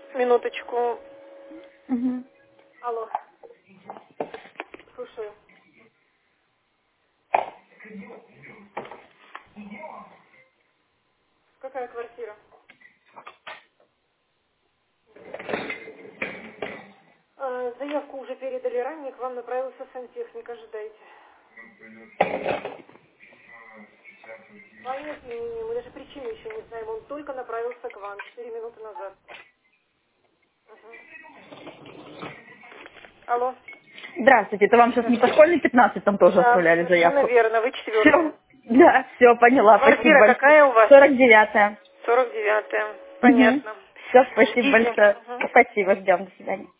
Минуточку. Угу. Алло. Слушаю. Какая квартира? Заявку уже передали ранее, к вам направился сантехник, ожидайте. Понятия не имеем, мы даже причины еще не знаем, он только направился к вам 4 минуты назад. Угу. Алло. Здравствуйте, это вам сейчас не по школьной 15 там тоже Да, оставляли совершенно заявку? верно, вы Все, 4-я. да, все, поняла, спасибо Квартира большое. какая у вас? 49-я. 49-я. Угу. Понятно. Все, спасибо Ждите. большое. Мгм. Спасибо, ждем, до свидания.